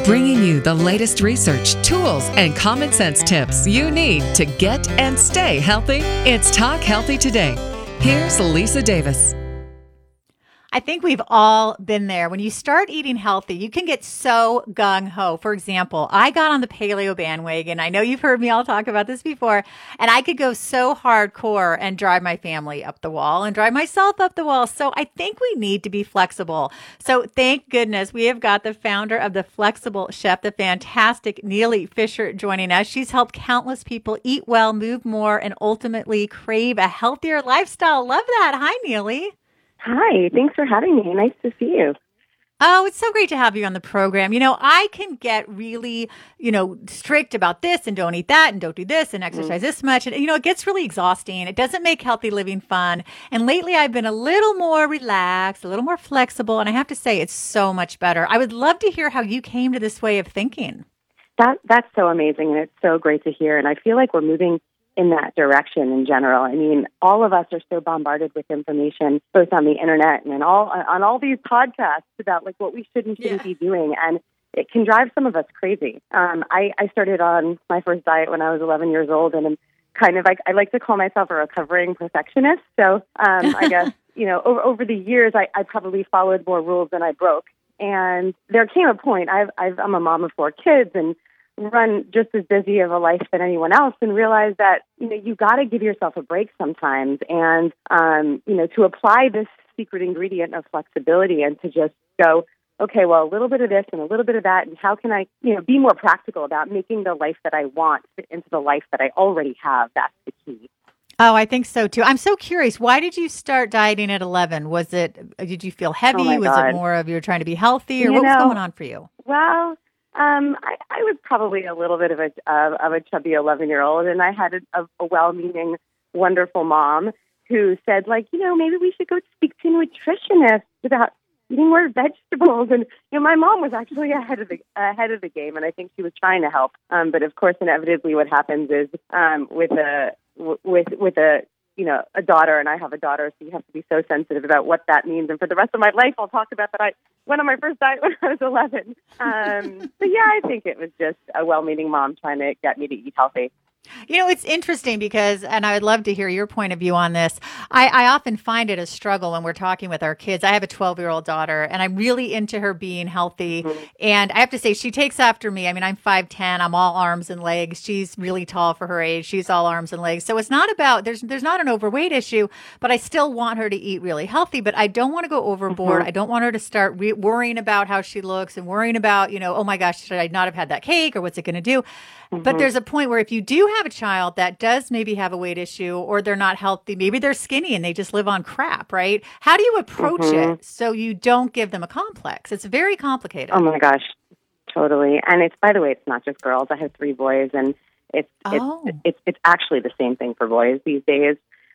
bringing you the latest research, tools, and common sense tips you need to get and stay healthy. It's Talk Healthy Today. Here's Lisa Davis. I think we've all been there. When you start eating healthy, you can get so gung-ho. For example, I got on the paleo bandwagon. I know you've heard me all talk about this before, and I could go so hardcore and drive my family up the wall and drive myself up the wall. So I think we need to be flexible. So thank goodness we have got the founder of The Flexible Chef, the fantastic Neely Fisher, joining us. She's helped countless people eat well, move more, and ultimately crave a healthier lifestyle. Love that. Hi, Neely. Hi, thanks for having me. Nice to see you. Oh, it's so great to have you on the program. I can get really, strict about this and don't eat that and don't do this and exercise this much. And, it gets really exhausting. It doesn't make healthy living fun. And lately I've been a little more relaxed, a little more flexible. And I have to say it's so much better. I would love to hear how you came to this way of thinking. That's so amazing. And it's so great to hear. And I feel like we're moving in that direction in general. I mean, all of us are so bombarded with information, both on the internet and on all these podcasts about like what we should and shouldn't be doing. And it can drive some of us crazy. I started on my first diet when I was 11 years old, and I'm kind of I like to call myself a recovering perfectionist. So I guess, over the years, I probably followed more rules than I broke. And there came a point, I'm a mom of 4 kids and run just as busy of a life than anyone else, and realize that, you got to give yourself a break sometimes, and, to apply this secret ingredient of flexibility and to just go, okay, well, a little bit of this and a little bit of that, and how can I, be more practical about making the life that I want fit into the life that I already have. That's the key. Oh, I think so too. I'm so curious. Why did you start dieting at 11? Did you feel heavy? Oh, was it more of you're trying to be healthy, or what was going on for you? Well, I was probably a little bit of a chubby 11-year-old, and I had a well-meaning, wonderful mom who said, maybe we should go speak to a nutritionist about eating more vegetables. And my mom was actually ahead of the game, and I think she was trying to help. But of course, inevitably, what happens is with a daughter, and I have a daughter, so you have to be so sensitive about what that means. And for the rest of my life, I'll talk about that I went on my first diet when I was 11. But yeah, I think it was just a well-meaning mom trying to get me to eat healthy. It's interesting because, and I would love to hear your point of view on this. I often find it a struggle when we're talking with our kids. I have a 12-year-old daughter, and I'm really into her being healthy. Mm-hmm. And I have to say, she takes after me. I mean, I'm 5'10". I'm all arms and legs. She's really tall for her age. She's all arms and legs. So it's not about, there's not an overweight issue, but I still want her to eat really healthy. But I don't want to go overboard. Mm-hmm. I don't want her to start worrying about how she looks and worrying about, oh my gosh, should I not have had that cake, or what's it going to do? Mm-hmm. But there's a point where if you do have a child that does maybe have a weight issue, or they're not healthy, maybe they're skinny and they just live on crap, right? How do you approach it so you don't give them a complex? It's very complicated. Oh my gosh, totally. And by the way, it's not just girls. I have 3 boys, and it's actually the same thing for boys these days.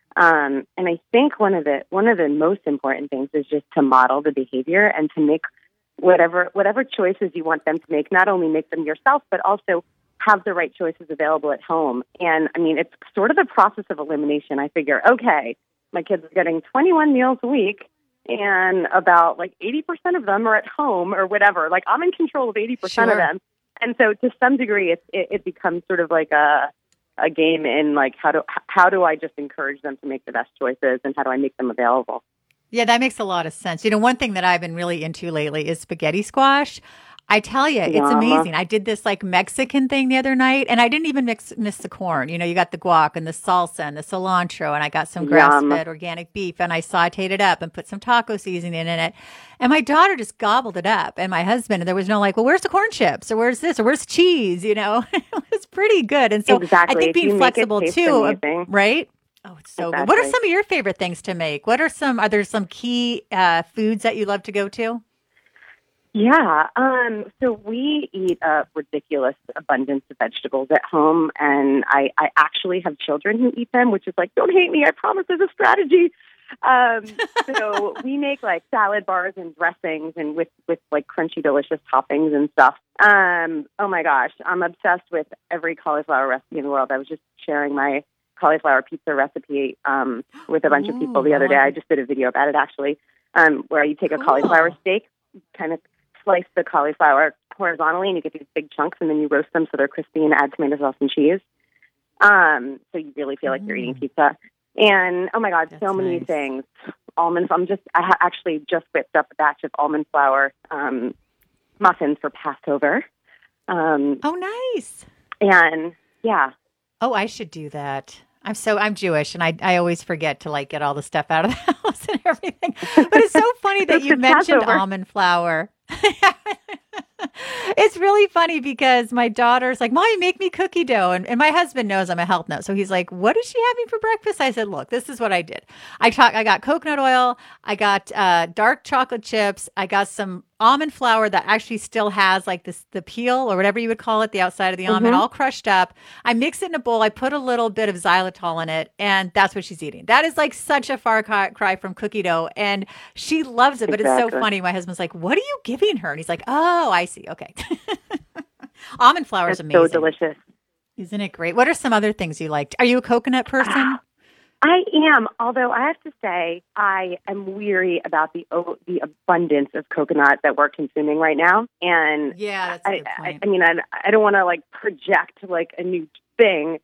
And I think one of the most important things is just to model the behavior and to make whatever choices you want them to make, not only make them yourself, but also have the right choices available at home. And I mean, it's sort of the process of elimination. I figure, okay, my kids are getting 21 meals a week, and about 80% of them are at home or whatever. I'm in control of 80% of them. And so to some degree, it becomes sort of like a game in how do I just encourage them to make the best choices, and how do I make them available? Yeah, that makes a lot of sense. One thing that I've been really into lately is spaghetti squash. I tell you, it's amazing. I did this Mexican thing the other night, and I didn't even miss the corn. You got the guac and the salsa and the cilantro, and I got some grass-fed organic beef, and I sauteed it up and put some taco seasoning in it. And my daughter just gobbled it up, and my husband, and there was no well, where's the corn chips, or where's this, or where's cheese? It was pretty good. And so exactly. I think being flexible too, right? Oh, it's so good. What are some of your favorite things to make? Are there some key foods that you love to go to? Yeah, so we eat a ridiculous abundance of vegetables at home, and I actually have children who eat them, which is don't hate me, I promise there's a strategy. So we make salad bars and dressings, and with crunchy, delicious toppings and stuff. Oh my gosh, I'm obsessed with every cauliflower recipe in the world. I was just sharing my cauliflower pizza recipe with a bunch of people the other day. I just did a video about it, actually, where you take a cauliflower steak, kind of slice the cauliflower horizontally, and you get these big chunks, and then you roast them so they're crispy and add tomato sauce and cheese. So you really feel like you're eating pizza. And oh my God, That's so many nice. things. Almonds. Actually just whipped up a batch of almond flour muffins for Passover. Oh, nice. And yeah, Oh, I should do that. I'm Jewish, and I always forget to like get all the stuff out of the house and everything. But it's so funny that you It's mentioned Passover. almond flour. It's really funny because my daughter's like, "Mommy, make me cookie dough," and my husband knows I'm a health nut, so he's like, "What is she having for breakfast?" I said, "Look, this is what I did. I got coconut oil, I got dark chocolate chips, I got some almond flour that actually still has like the peel or whatever you would call it, the outside of the almond, all crushed up. I mix it in a bowl. I put a little bit of xylitol in it, and that's what she's eating. That is like such a far cry from cookie dough, and she loves it. But it's so Exactly. funny. My husband's like, "What are you giving her?" And he's like, "Oh, I see. Okay." Almond flour is It's amazing. so delicious. Isn't it great? What are some other things you liked? Are you a coconut person? I am, although I have to say I am weary about the abundance of coconut that we're consuming right now. And Yeah, that's a good point. I mean, I don't want to like project like a new thing,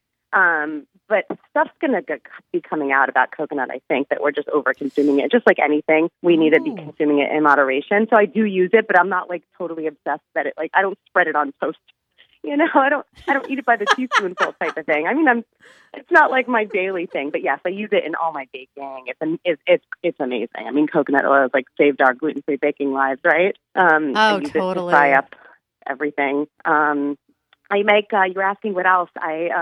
but stuff's going to be coming out about coconut. I think that we're just over consuming it. Just like anything, we need to be Oh. consuming it in moderation. So I do use it, but I'm not like totally obsessed that it like I don't spread it on toast. You know, I don't eat it by the teaspoonful type of thing. I mean, it's not like my daily thing, but yes, I use it in all my baking. It's amazing. I mean, coconut oil has like saved our gluten-free baking lives, right? I use totally. it to fry up everything. I make. You're asking what else?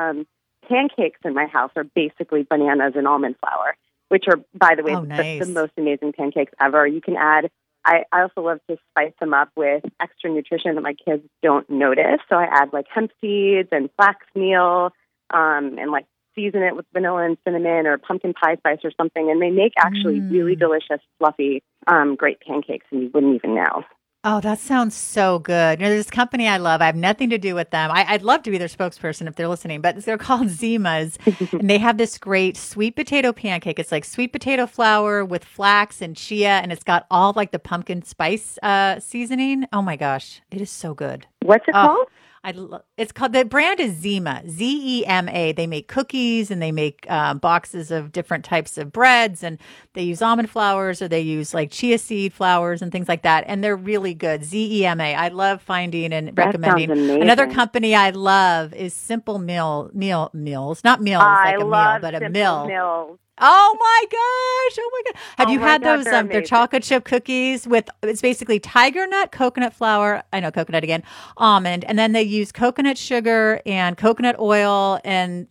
Pancakes in my house are basically bananas and almond flour, which are, by the way, Oh, nice. the most amazing pancakes ever. You can add. I also love to spice them up with extra nutrition that my kids don't notice. So I add like hemp seeds and flax meal, and like season it with vanilla and cinnamon or pumpkin pie spice or something. And they make actually really delicious, fluffy, great pancakes, and you wouldn't even know. Oh, that sounds so good. You know, there's this company I love. I have nothing to do with them. I'd love to be their spokesperson if they're listening, but they're called Zima's, and they have this great sweet potato pancake. It's like sweet potato flour with flax and chia, and it's got all like the pumpkin spice seasoning. Oh my gosh, it is so good. What's it called? It's called, the brand is Zima, Zema. They make cookies and they make boxes of different types of breads, and they use almond flours or they use like chia seed flours and things like that. And they're really good. Zema. I love finding and recommending. sounds amazing. Another company I love is Simple Mills, not meals I like a meal, love but a Simple mill. Mills. Oh my gosh. Oh my God. Have Oh you my had God, those, they're their amazing. chocolate chip cookies with, it's basically tiger nut, coconut flour. I know coconut again, almond. And then they use coconut sugar and coconut oil. And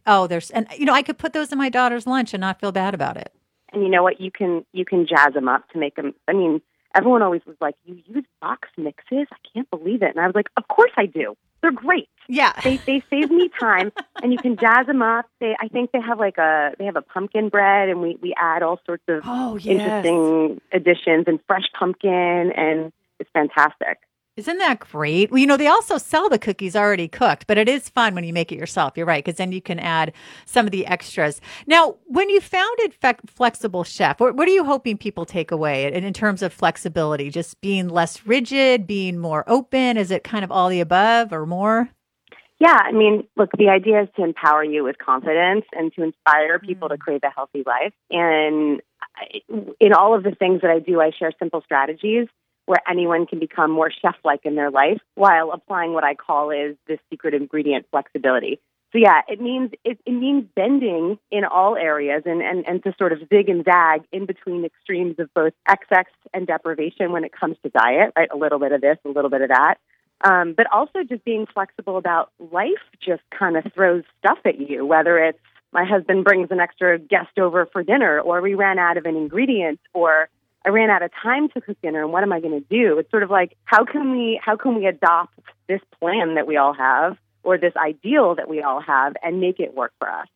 I could put those in my daughter's lunch and not feel bad about it. And you know what? You can jazz them up to make them. I mean, everyone always was like, "You use box mixes? I can't believe it." And I was like, "Of course I do. They're great. Yeah. They save me time, and you can jazz them up. I think they have a pumpkin bread, and we add all sorts of interesting additions and fresh pumpkin, and it's fantastic. Isn't that great? Well, they also sell the cookies already cooked, but it is fun when you make it yourself. You're right, because then you can add some of the extras. Now, when you founded Flexible Chef, what are you hoping people take away in terms of flexibility? Just being less rigid, being more open? Is it kind of all the above or more? Yeah, I mean, look, the idea is to empower you with confidence and to inspire people to crave a healthy life. And in all of the things that I do, I share simple strategies where anyone can become more chef-like in their life while applying what I call is the secret ingredient, flexibility. So yeah, it means bending in all areas and to sort of zig and zag in between extremes of both excess and deprivation when it comes to diet, right? A little bit of this, a little bit of that. But also just being flexible about life just kind of throws stuff at you, whether it's my husband brings an extra guest over for dinner, or we ran out of an ingredient, or I ran out of time to cook dinner, and what am I going to do? It's sort of like, how can we adopt this plan that we all have, or this ideal that we all have, and make it work for us?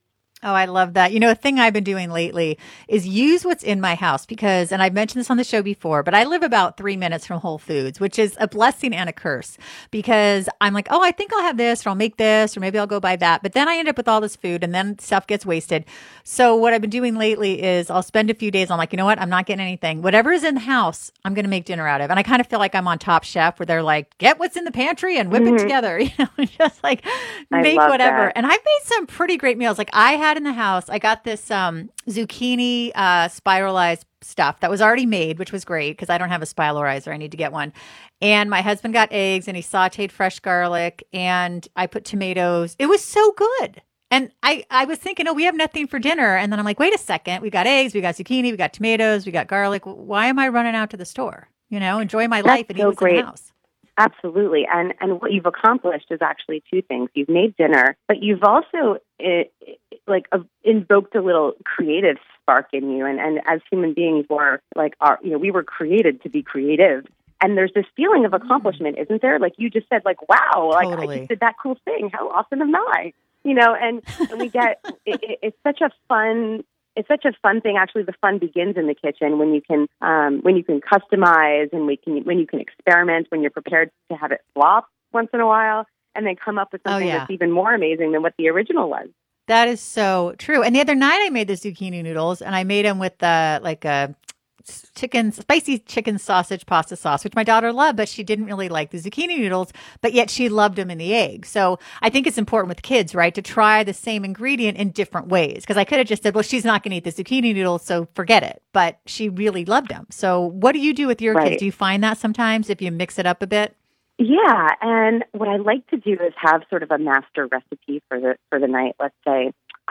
Oh, I love that. You know, a thing I've been doing lately is use what's in my house because, and I've mentioned this on the show before, but I live about 3 minutes from Whole Foods, which is a blessing and a curse because I'm like, oh, I think I'll have this or I'll make this or maybe I'll go buy that. But then I end up with all this food and then stuff gets wasted. So what I've been doing lately is I'll spend a few days. I'm like, you know what? I'm not getting anything. Whatever is in the house, I'm going to make dinner out of. And I kind of feel like I'm on Top Chef where they're like, get what's in the pantry and whip it together, just like make whatever. That. And I've made some pretty great meals. Like I had in the house, I got this zucchini spiralized stuff that was already made, which was great because I don't have a spiralizer. I need to get one. And my husband got eggs and he sauteed fresh garlic and I put tomatoes. It was so good. And I was thinking, oh, we have nothing for dinner. And then I'm like, wait a second. We got eggs, we got zucchini, we got tomatoes, we got garlic. Why am I running out to the store? Enjoy my life and eat what's in the house. Absolutely. And what you've accomplished is actually two things. You've made dinner, but you've also invoked a little creative spark in you. And as human beings, we were created to be creative. And there's this feeling of accomplishment, isn't there? Like you just said, like, wow, Totally. I just did that cool thing. How awesome am I? And we get, it's such a fun thing. Actually, the fun begins in the kitchen when you can customize and when you can experiment, when you're prepared to have it flop once in a while and then come up with something that's even more amazing than what the original was. That is so true. And the other night I made the zucchini noodles and I made them with a spicy chicken sausage pasta sauce, which my daughter loved, but she didn't really like the zucchini noodles, but yet she loved them in the egg. So I think it's important with kids, right, to try the same ingredient in different ways. Because I could have just said, well, she's not going to eat the zucchini noodles, so forget it. But she really loved them. So what do you do with your kids? Do you find that sometimes if you mix it up a bit? Yeah, and what I like to do is have sort of a master recipe for the night. Let's say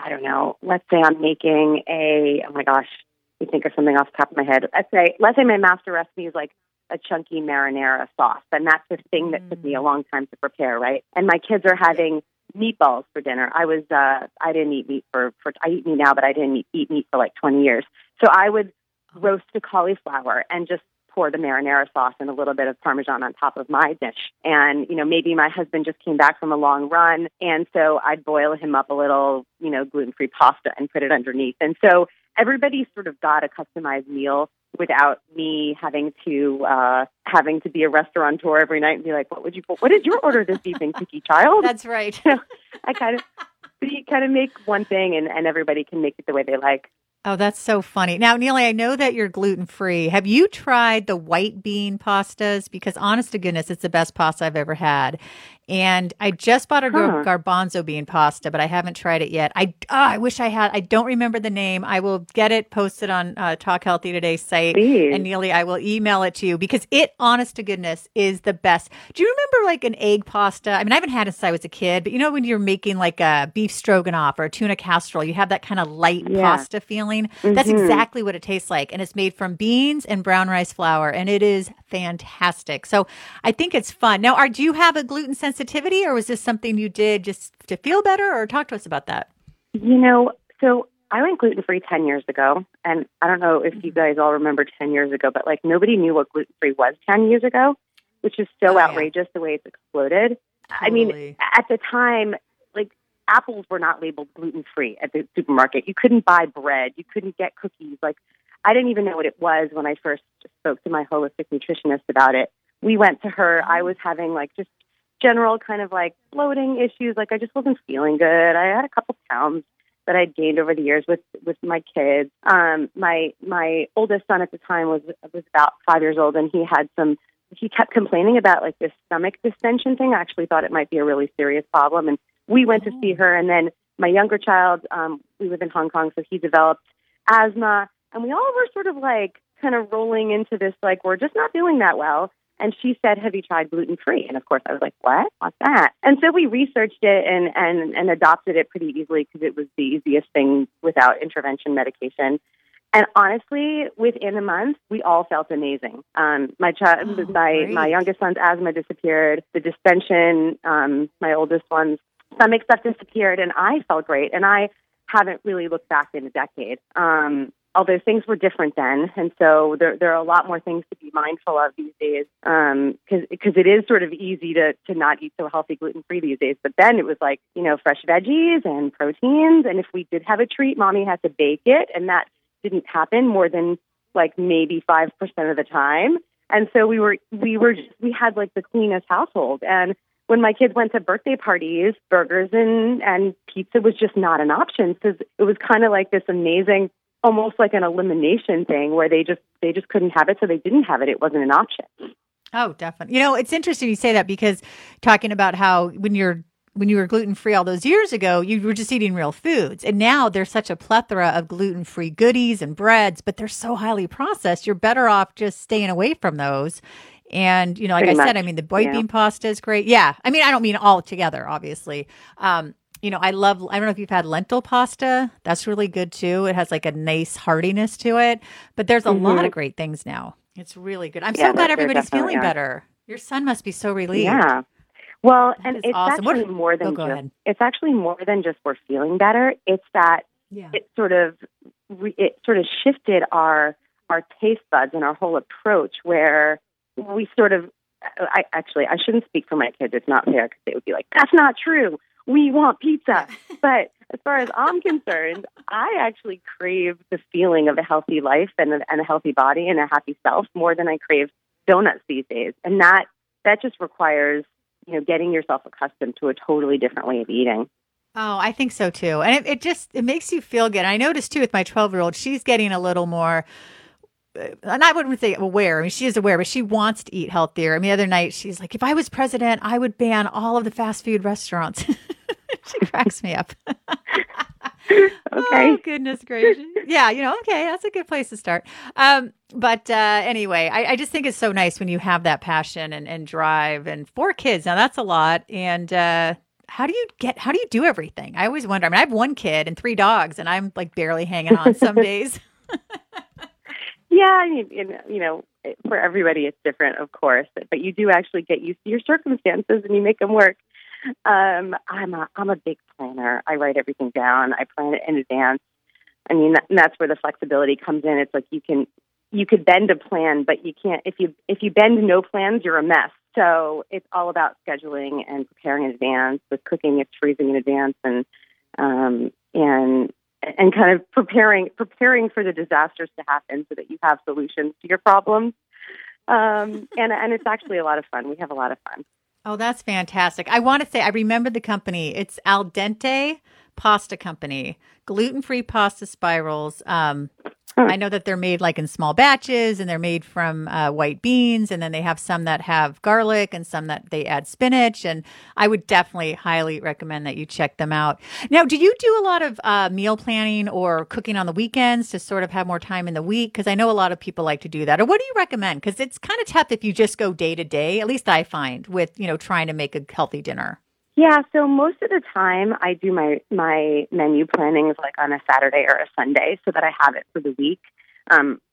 I'm making you think of something off the top of my head. Let's say my master recipe is like a chunky marinara sauce, and that's the thing that took me a long time to prepare, right? And my kids are having meatballs for dinner. I didn't eat meat I eat meat now, but I didn't eat meat for like 20 years. So I would roast a cauliflower and just pour the marinara sauce and a little bit of Parmesan on top of my dish. And, maybe my husband just came back from a long run, and so I'd boil him up a little, gluten-free pasta and put it underneath. And so everybody sort of got a customized meal without me having to be a restaurateur every night and be like, what did your order this evening, picky child? That's right. You kind of make one thing and everybody can make it the way they like. Oh, that's so funny. Now, Neely, I know that you're gluten-free. Have you tried the white bean pastas? Because honest to goodness, it's the best pasta I've ever had. And I just bought a garbanzo bean pasta, but I haven't tried it yet. I wish I had. I don't remember the name. I will get it posted on Talk Healthy Today's site. Please. And Neely, I will email it to you because it, honest to goodness, is the best. Do you remember like an egg pasta? I mean, I haven't had it since I was a kid, but when you're making like a beef stroganoff or a tuna casserole, you have that kind of light pasta feeling. Mm-hmm. That's exactly what it tastes like. And it's made from beans and brown rice flour, and it is fantastic. So I think it's fun. Now, do you have a gluten sensitivity, or was this something you did just to feel better, or talk to us about that? So I went gluten-free 10 years ago, and I don't know if you guys all remember 10 years ago, but like nobody knew what gluten-free was 10 years ago, which is so outrageous the way it's exploded. Totally. I mean, at the time, like apples were not labeled gluten-free at the supermarket. You couldn't buy bread. You couldn't get cookies. Like I didn't even know what it was when I first spoke to my holistic nutritionist about it. We went to her. I was having like just general kind of like bloating issues. Like I just wasn't feeling good. I had a couple pounds that I'd gained over the years with my kids. My oldest son at the time was about 5 years old, and he kept complaining about like this stomach distension thing. I actually thought it might be a really serious problem. And we went to see her. And then my younger child, we live in Hong Kong, so he developed asthma. And we all were sort of like kind of rolling into this, like, we're just not feeling that well. And she said, have you tried gluten-free? And of course I was like, what? What's that? And so we researched it and adopted it pretty easily because it was the easiest thing without intervention medication. And honestly, within a month, we all felt amazing. My youngest son's asthma disappeared. The distension, my oldest one's stomach stuff disappeared, and I felt great. And I haven't really looked back in a decade. although things were different then. And so there are a lot more things to be mindful of these days, because it is sort of easy to not eat so healthy gluten-free these days. But then it was like, fresh veggies and proteins. And if we did have a treat, mommy had to bake it. And that didn't happen more than like maybe 5% of the time. And so we had like the cleanest household. And when my kids went to birthday parties, burgers and pizza was just not an option, because it was kind of like this amazing, almost like an elimination thing where they just couldn't have it. So they didn't have it. It wasn't an option. Oh, definitely. It's interesting you say that, because talking about how when you were gluten-free all those years ago, you were just eating real foods. And now there's such a plethora of gluten-free goodies and breads, but they're so highly processed. You're better off just staying away from those. And, like Pretty I said, much. the white bean pasta is great. Yeah. I don't mean all together, obviously. I don't know if you've had lentil pasta. That's really good too. It has like a nice heartiness to it, but there's a lot of great things now. It's really good. I'm so glad everybody's feeling better. Your son must be so relieved. Yeah. Well, That and is it's awesome. actually more than go just, ahead. it's actually more than just we're feeling better. It's that it sort of shifted our taste buds and our whole approach, where we sort of, I shouldn't speak for my kids. It's not fair, because they would be like, that's not true. We want pizza. But as far as I'm concerned, I actually crave the feeling of a healthy life and a healthy body and a happy self more than I crave donuts these days. And that just requires, getting yourself accustomed to a totally different way of eating. Oh, I think so too. And it makes you feel good. I noticed too with my 12-year-old, she's getting a little more, and I wouldn't say aware. She is aware, but she wants to eat healthier. The other night she's like, if I was president, I would ban all of the fast food restaurants. She cracks me up. Okay. Oh, goodness gracious. Yeah, okay, that's a good place to start. But anyway, I just think it's so nice when you have that passion and drive, and 4 kids. Now that's a lot. And how do you do everything? I always wonder. I have 1 kid and 3 dogs, and I'm like barely hanging on some days. Yeah, for everybody it's different, of course, but you do actually get used to your circumstances and you make them work. I'm a big planner. I write everything down. I plan it in advance. That's where the flexibility comes in. It's like you could bend a plan, but you can't. If you bend no plans, you're a mess. So it's all about scheduling and preparing in advance. With cooking, it's freezing in advance, and kind of preparing for the disasters to happen so that you have solutions to your problems. And it's actually a lot of fun. We have a lot of fun. Oh, that's fantastic. I want to say, I remember the company. It's Al Dente Pasta Company, gluten-free pasta spirals. I know that they're made like in small batches, and they're made from white beans, and then they have some that have garlic and some that they add spinach. And I would definitely highly recommend that you check them out. Now, do you do a lot of meal planning or cooking on the weekends to sort of have more time in the week? Because I know a lot of people like to do that. Or what do you recommend? Because it's kind of tough if you just go day to day, at least I find, with, trying to make a healthy dinner. Yeah, so most of the time I do my menu plannings like on a Saturday or a Sunday so that I have it for the week. I'm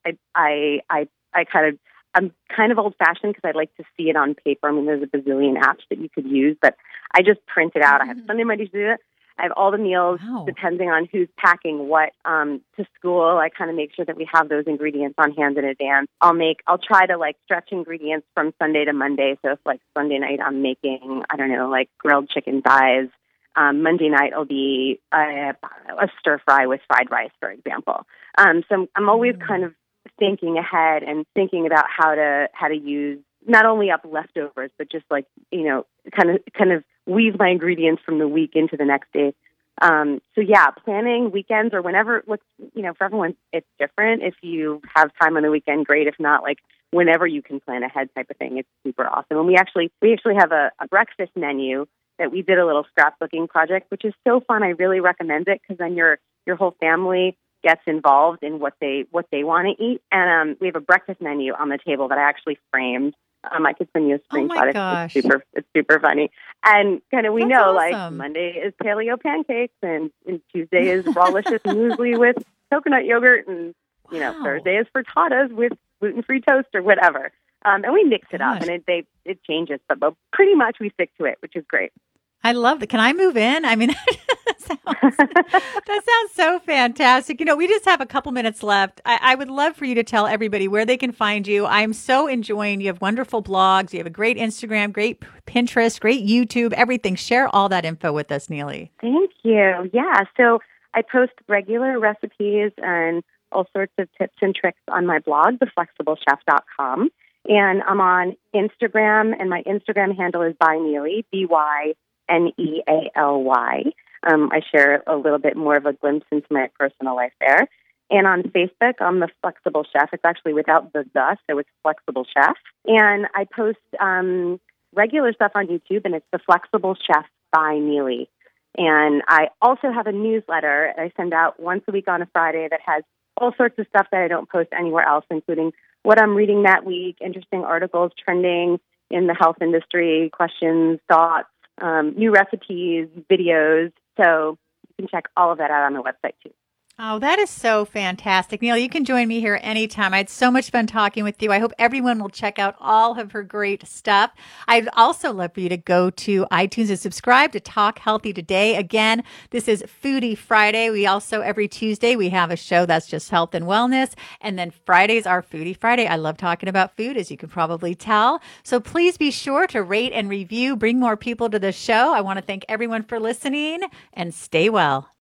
kind of old fashioned because I like to see it on paper. There's a bazillion apps that you could use, but I just print it out. I have Sunday, Monday, Tuesday. I have all the meals depending on who's packing what to school. I kind of make sure that we have those ingredients on hand in advance. I'll try to like stretch ingredients from Sunday to Monday. So if like Sunday night I'm making, I don't know, like grilled chicken thighs, Monday night will be a stir fry with fried rice, for example. So I'm always kind of thinking ahead and thinking about how to use not only up leftovers, but just like, kind of weave my ingredients from the week into the next day. So yeah, planning weekends or whenever, for everyone, it's different. If you have time on the weekend, great. If not, like whenever you can plan ahead type of thing, it's super awesome. And we actually have a breakfast menu that we did a little scrapbooking project, which is so fun. I really recommend it because then your whole family gets involved in what they want to eat. And we have a breakfast menu on the table that I actually framed. I could send you a screenshot. It's super funny. And kind of That's awesome. Like Monday is paleo pancakes and Tuesday is rawlicious muesli with coconut yogurt and Thursday is frittatas with gluten-free toast or whatever. And we mix it up and it changes, but pretty much we stick to it, which is great. I love that. Can I move in? I mean, that sounds so fantastic. We just have a couple minutes left. I would love for you to tell everybody where they can find you. I'm so enjoying. You have wonderful blogs. You have a great Instagram, great Pinterest, great YouTube, everything. Share all that info with us, Neely. Thank you. Yeah. So I post regular recipes and all sorts of tips and tricks on my blog, theflexiblechef.com. And I'm on Instagram, and my Instagram handle is by Neely, BYNEALY. I share a little bit more of a glimpse into my personal life there. And on Facebook, I'm the Flexible Chef. It's actually without the, so it's Flexible Chef. And I post regular stuff on YouTube, and it's the Flexible Chef by Neely. And I also have a newsletter I send out once a week on a Friday that has all sorts of stuff that I don't post anywhere else, including what I'm reading that week, interesting articles trending in the health industry, questions, thoughts, new recipes, videos. So you can check all of that out on the website too. Oh, that is so fantastic. Neil, you can join me here anytime. I had so much fun talking with you. I hope everyone will check out all of her great stuff. I'd also love for you to go to iTunes and subscribe to Talk Healthy Today. Again, this is Foodie Friday. We also, every Tuesday, we have a show that's just health and wellness. And then Fridays are Foodie Friday. I love talking about food, as you can probably tell. So please be sure to rate and review, bring more people to the show. I want to thank everyone for listening, and stay well.